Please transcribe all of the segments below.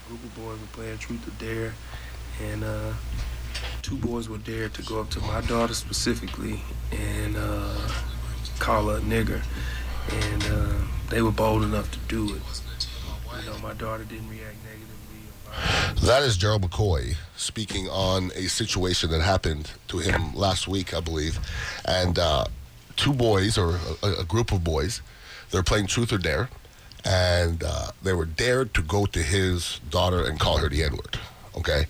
group of boys were playing Truth or Dare, and two boys were dared to go up to my daughter specifically and call her a nigger, and they were bold enough to do it. My daughter didn't react negatively. That is Gerald McCoy speaking on a situation that happened to him last week, I believe, and two boys, or a group of boys, they're playing Truth or Dare, and they were dared to go to his daughter and call her the N-word, okay?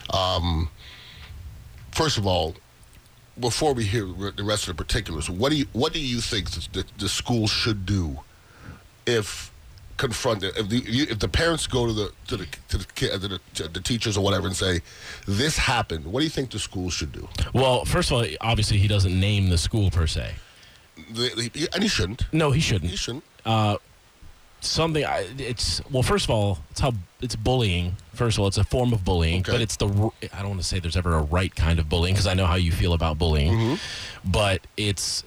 First of all, before we hear the rest of the particulars, what do you think the school should do if confronted? If the parents go to the teachers or whatever and say this happened, what do you think the school should do? Well, first of all, obviously he doesn't name the school per se, and he shouldn't. No, he shouldn't. He shouldn't. First of all, it's bullying. First of all, it's a form of bullying, okay. But I don't want to say there's ever a right kind of bullying because I know how you feel about bullying, mm-hmm. But it's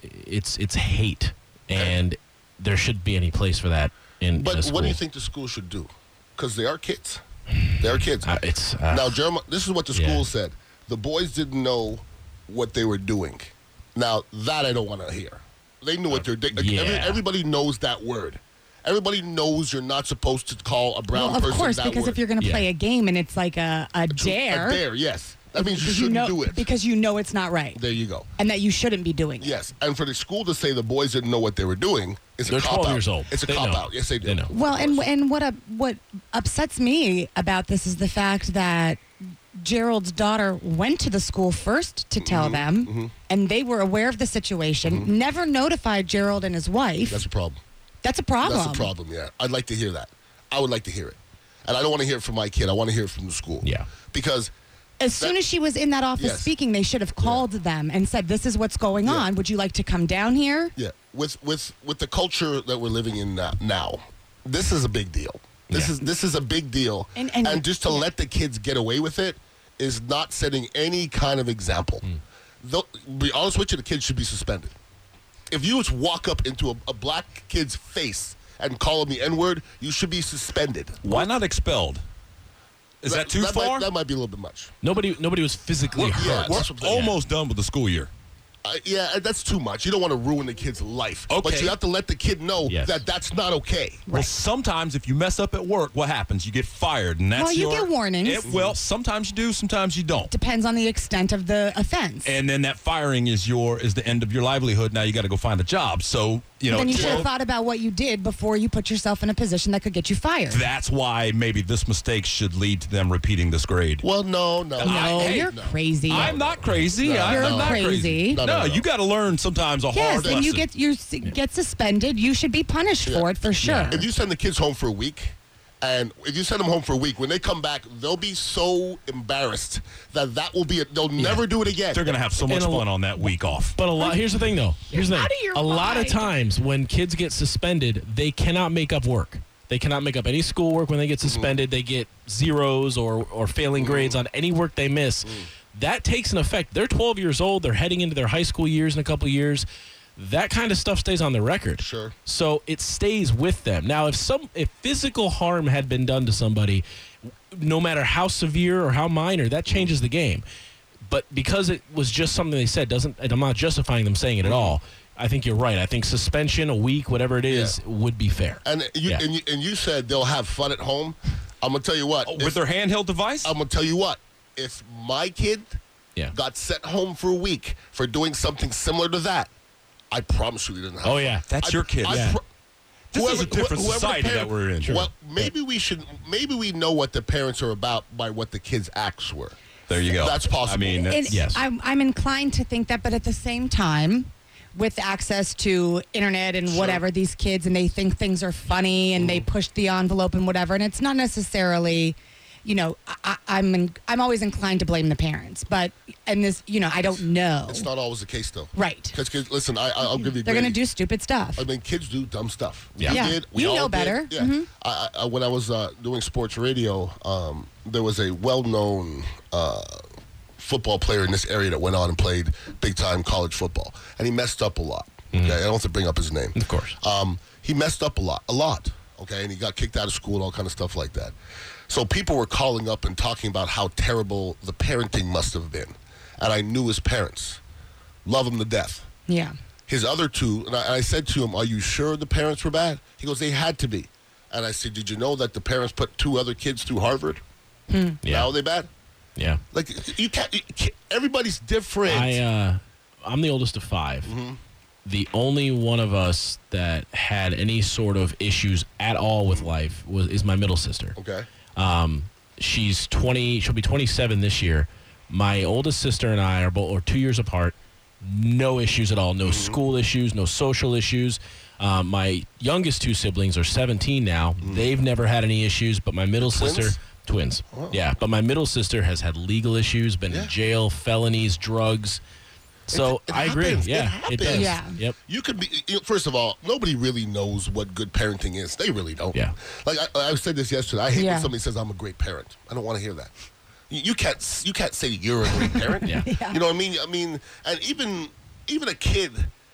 hate, and there shouldn't be any place for that in a school. What do you think the school should do? Because they are kids. They are kids. Now, Jeremiah, this is what the school said. The boys didn't know what they were doing. Now, that I don't want to hear. They knew what they're doing. Everybody knows that word. Everybody knows you're not supposed to call a brown person that word. Of course, because if you're going to play a game and it's like a dare. A dare, yes. That means you shouldn't do it. Because you know it's not right. There you go. And that you shouldn't be doing it. Yes. And for the school to say the boys didn't know what they were doing is a cop-out. They're 12 years old. It's a cop-out. Yes, they do. They know. Well, and what upsets me about this is the fact that Gerald's daughter went to the school first to tell them, and they were aware of the situation, never notified Gerald and his wife. That's a problem. That's a problem. That's a problem, yeah. I'd like to hear that. I would like to hear it. And I don't want to hear it from my kid. I want to hear it from the school. Yeah. Because as soon as she was in that office speaking, they should have called them and said, this is what's going on. Would you like to come down here? Yeah. With the culture that we're living in now, this is a big deal. This is a big deal. And just to let the kids get away with it is not setting any kind of example. Though, be honest with you, the kids should be suspended. If you just walk up into a black kid's face and call him the N-word, you should be suspended. Why not expelled? Is that too far? That might be a little bit much. Nobody was physically hurt. We're almost done with the school year. That's too much. You don't want to ruin the kid's life. Okay. But you have to let the kid know that that's not okay. Well, sometimes if you mess up at work, what happens? You get fired. And that's you get warnings. Sometimes you do, sometimes you don't. Depends on the extent of the offense. And then that firing is the end of your livelihood. Now you got to go find a job. So, then you should have thought about what you did before you put yourself in a position that could get you fired. That's why maybe this mistake should lead to them repeating this grade. Well, no. You're crazy. I'm not crazy. You're not crazy. No, you got to learn sometimes a hard lesson. Yes, and you get suspended. You should be punished for it for sure. Yeah. If you send the kids home for a week, and if you send them home for a week, when they come back, they'll be so embarrassed that will be they'll never do it again. They're going to have so much fun on that week off. But here's the thing, though. A lot of times when kids get suspended, they cannot make up work. They cannot make up any schoolwork when they get suspended. They get zeros or failing grades on any work they miss. That takes an effect. They're 12 years old. They're heading into their high school years in a couple of years. That kind of stuff stays on the record. Sure. So it stays with them. Now, if physical harm had been done to somebody, no matter how severe or how minor, that changes the game. But because it was just something they said, and I'm not justifying them saying it at all. I think you're right. I think suspension, a week, whatever it is, would be fair. And you said they'll have fun at home. I'm gonna tell you what. With their handheld device? I'm gonna tell you what. If my kid got sent home for a week for doing something similar to that, I promise you he doesn't have fun. Oh, yeah. That's your kid. This is a different society that we're in. Well, maybe we know what the parents are about by what the kids' acts were. There you go. That's possible. I mean, yes. I'm inclined to think that, but at the same time, with access to internet and whatever, these kids, and they think things are funny and they push the envelope and whatever, and it's not necessarily, I'm always inclined to blame the parents, but I don't know. It's not always the case though. Right. Because listen, I'll give you. They're going to do stupid stuff. I mean, kids do dumb stuff. Yeah. We all know better. Did. Yeah. When I was doing sports radio, there was a well-known football player in this area that went on and played big-time college football, and he messed up a lot. Okay, I don't have to bring up his name. Of course. He messed up a lot. Okay, and he got kicked out of school and all kind of stuff like that. So people were calling up and talking about how terrible the parenting must have been. And I knew his parents. Love him to death. Yeah. His other two, and I said to him, are you sure the parents were bad? He goes, they had to be. And I said, did you know that the parents put 2 other kids through Harvard? Yeah. Now are they bad? Yeah. Like, you can't everybody's different. I'm the oldest of 5. Mm-hmm. The only one of us that had any sort of issues at all with life is my middle sister. Okay. She's 20. She'll be 27 this year. My oldest sister and I are 2 years apart. No issues at all. No school issues. No social issues. My youngest 2 siblings are 17 now. They've never had any issues. But my middle sister, twins. Wow. Yeah. But my middle sister has had legal issues, been in jail, felonies, drugs. So it I agree. happens. Yeah, it does. Yeah. Yep. You could be, first of all, nobody really knows what good parenting is. They really don't. Yeah. Like I said this yesterday. I hate when somebody says I'm a great parent. I don't want to hear that. You can't say you're a great parent. Yeah. You know what I mean? And even a kid,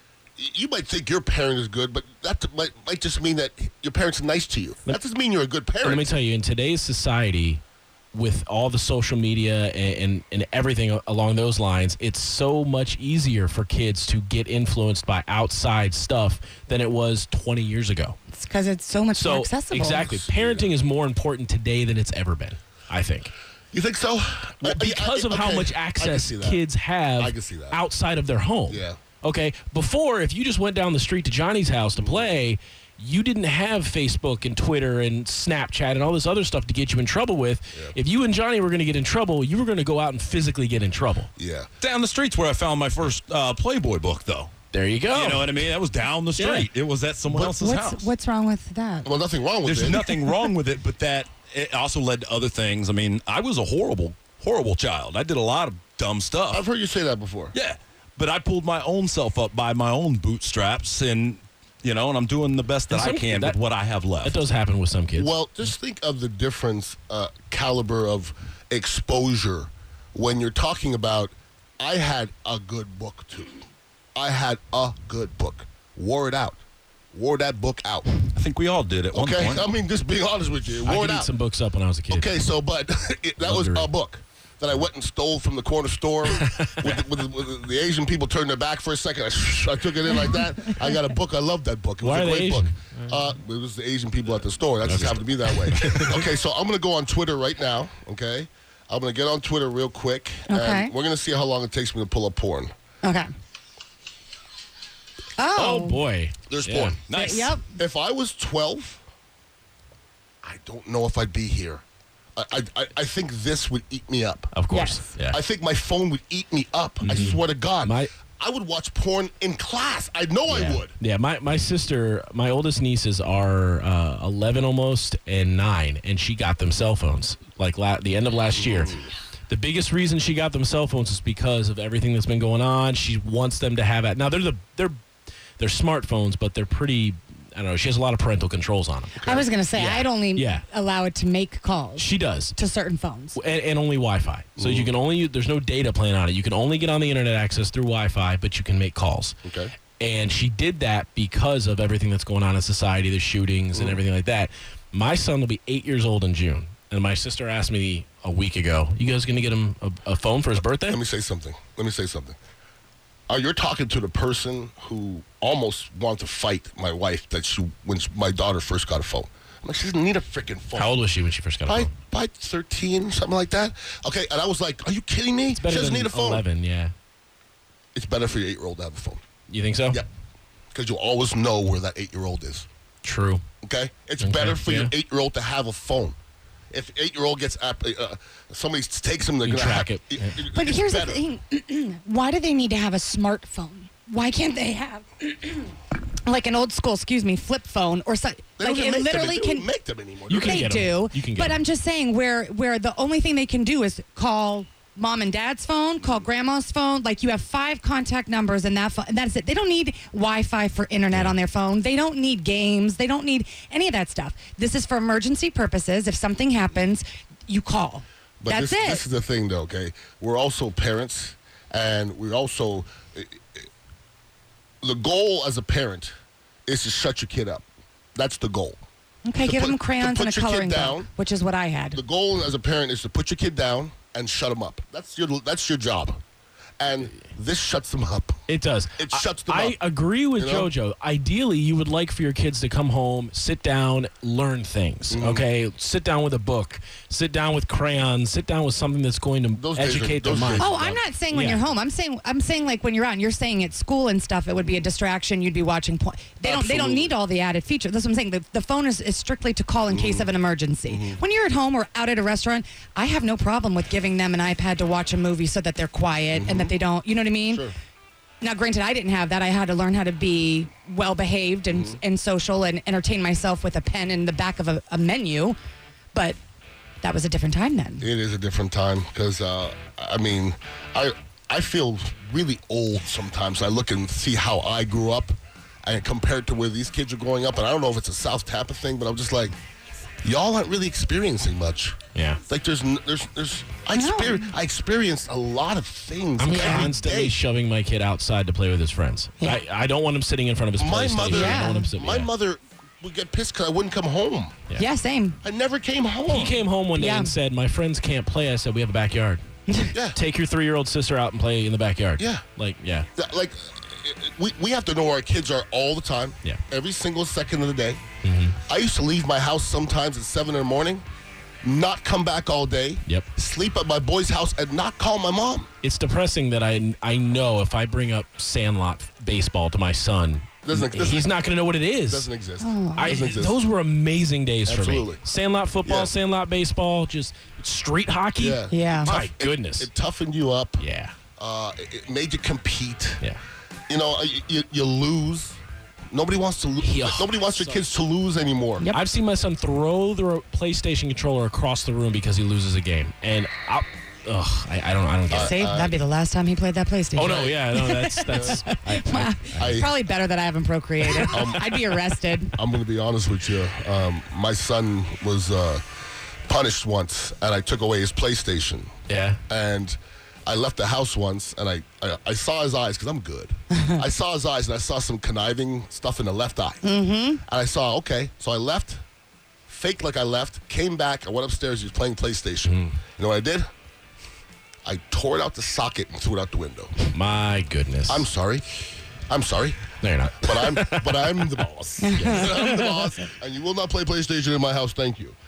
you might think your parent is good, but that might just mean that your parents are nice to you. That doesn't mean you're a good parent. Let me tell you, in today's society, with all the social media and everything along those lines, it's so much easier for kids to get influenced by outside stuff than it was 20 years ago. It's because it's so much more accessible. Exactly. Parenting is more important today than it's ever been, I think. You think so? Because of how much access kids have outside of their home. Yeah. Okay, before, if you just went down the street to Johnny's house to play, you didn't have Facebook and Twitter and Snapchat and all this other stuff to get you in trouble with. Yeah. If you and Johnny were going to get in trouble, you were going to go out and physically get in trouble. Yeah. Down the street's where I found my first Playboy book, though. There you go. You know what I mean? That was down the street. Yeah. It was at someone else's house. What's wrong with that? Well, nothing wrong with it. There's nothing wrong with it, but that it also led to other things. I mean, I was a horrible child. I did a lot of dumb stuff. I've heard you say that before. Yeah. But I pulled my own self up by my own bootstraps, and and I'm doing the best that I can with what I have left. That does happen with some kids. Well, just think of the difference caliber of exposure when you're talking about, I had a good book too. I had a good book. Wore it out. Wore that book out. I think we all did at one point. I mean, just being honest with you. I could eat some books up when I was a kid. Okay, so, but that was a book that I went and stole from the corner store with the Asian people turned their back for a second. I took it in like that. I got a book. I loved that book. It was a great book. It was the Asian people at the store. That just happened to be that way. Okay, so I'm going to go on Twitter right now, okay? I'm going to get on Twitter real quick. Okay. And we're going to see how long it takes me to pull up porn. Okay. Oh boy. There's porn. Nice. Yep. If I was 12, I don't know if I'd be here. I think this would eat me up. Of course. Yes. Yeah. I think my phone would eat me up. I swear to God. I would watch porn in class. I know I would. Yeah, my sister, my oldest nieces are 11 almost and 9, and she got them cell phones like the end of last year. The biggest reason she got them cell phones is because of everything that's been going on. She wants them to have it. Now, they're smartphones, but they're pretty, I don't know, she has a lot of parental controls on them. Okay? I was going to say, I'd only allow it to make calls. She does. To certain phones. And only Wi-Fi. So you can only, there's no data plan on it. You can only get on the internet access through Wi-Fi, but you can make calls. Okay. And she did that because of everything that's going on in society, the shootings and everything like that. My son will be 8 years old in June. And my sister asked me a week ago, you guys going to get him a phone for his birthday? Let me say something. You're talking to the person who almost wanted to fight my wife when my daughter first got a phone. I'm like, she doesn't need a freaking phone. How old was she when she first got a phone? By 13, something like that. Okay, and I was like, are you kidding me? It's better she doesn't than need a phone. 11, yeah. It's better for your 8-year-old to have a phone. You think so? Yeah, because you'll always know where that 8-year-old is. True. Okay? It's better for your 8-year-old to have a phone. If 8-year-old gets somebody takes him, they're going to track it. But here's the thing. Why do they need to have a smartphone? Why can't they have like an old school, flip phone or something? Like it literally can make them anymore. You can they do. You can get but them. I'm just saying where the only thing they can do is call mom and dad's phone, call grandma's phone. Like you have 5 contact numbers in that phone, and that's it. They don't need Wi-Fi for internet on their phone. They don't need games. They don't need any of that stuff. This is for emergency purposes. If something happens, you call. But that's it. This is the thing, though. Okay, we're also parents, and we're also the goal as a parent is to shut your kid up. That's the goal. Okay, give them crayons and a coloring book, which is what I had. The goal as a parent is to put your kid down and shut them up. That's your job. And this shuts them up. It does. It shuts them up. I agree with JoJo. Ideally, you would like for your kids to come home, sit down, learn things, okay? Sit down with a book. Sit down with crayons. Sit down with something that's going to educate their mind. Oh, I'm not saying when you're home. I'm saying like when you're out and you're saying at school and stuff, it would be a distraction. You'd be watching porn. They don't need all the added features. That's what I'm saying. The phone is strictly to call in case of an emergency. When you're at home or out at a restaurant, I have no problem with giving them an iPad to watch a movie so that they're quiet and that they don't, you know what I mean? Sure. Now, granted, I didn't have that. I had to learn how to be well-behaved and social and entertain myself with a pen in the back of a menu. But that was a different time then. It is a different time because, I feel really old sometimes. I look and see how I grew up and compared to where these kids are growing up. And I don't know if it's a South Tampa thing, but I'm just like, y'all aren't really experiencing much. Yeah. Like I experienced a lot of things. I'm constantly shoving my kid outside to play with his friends. Yeah. I don't want him sitting in front of his PlayStation. My mother would get pissed because I wouldn't come home. Yeah, same. I never came home. He came home one day and said, "My friends can't play." I said, "We have a backyard. Yeah. Take your 3-year-old sister out and play in the backyard." Yeah. Like we have to know where our kids are all the time. Yeah. Every single second of the day. I used to leave my house sometimes at 7 in the morning, not come back all day. Yep. Sleep at my boy's house and not call my mom. It's depressing that I know if I bring up Sandlot baseball to my son, he's not going to know what it is. Doesn't exist. Doesn't exist. Those were amazing days for me. Sandlot football, Sandlot baseball, just street hockey. Yeah. My goodness. It toughened you up. Yeah. It made you compete. Yeah. You know, you lose. Nobody wants to lose. Nobody wants their kids to lose anymore. Yep. I've seen my son throw the PlayStation controller across the room because he loses a game, and I don't get it. See, that'd be the last time he played that PlayStation. Oh no, that's. It's probably better that I haven't procreated. I'd be arrested. I'm going to be honest with you. My son was punished once, and I took away his PlayStation. Yeah. And I left the house once, and I saw his eyes, because I'm good. I saw his eyes, and I saw some conniving stuff in the left eye. And I saw, okay. So I left, faked like I left, came back, I went upstairs, he was playing PlayStation. You know what I did? I tore it out the socket and threw it out the window. My goodness. I'm sorry. No, you're not. But I'm the boss. Yes. I'm the boss, and you will not play PlayStation in my house, thank you.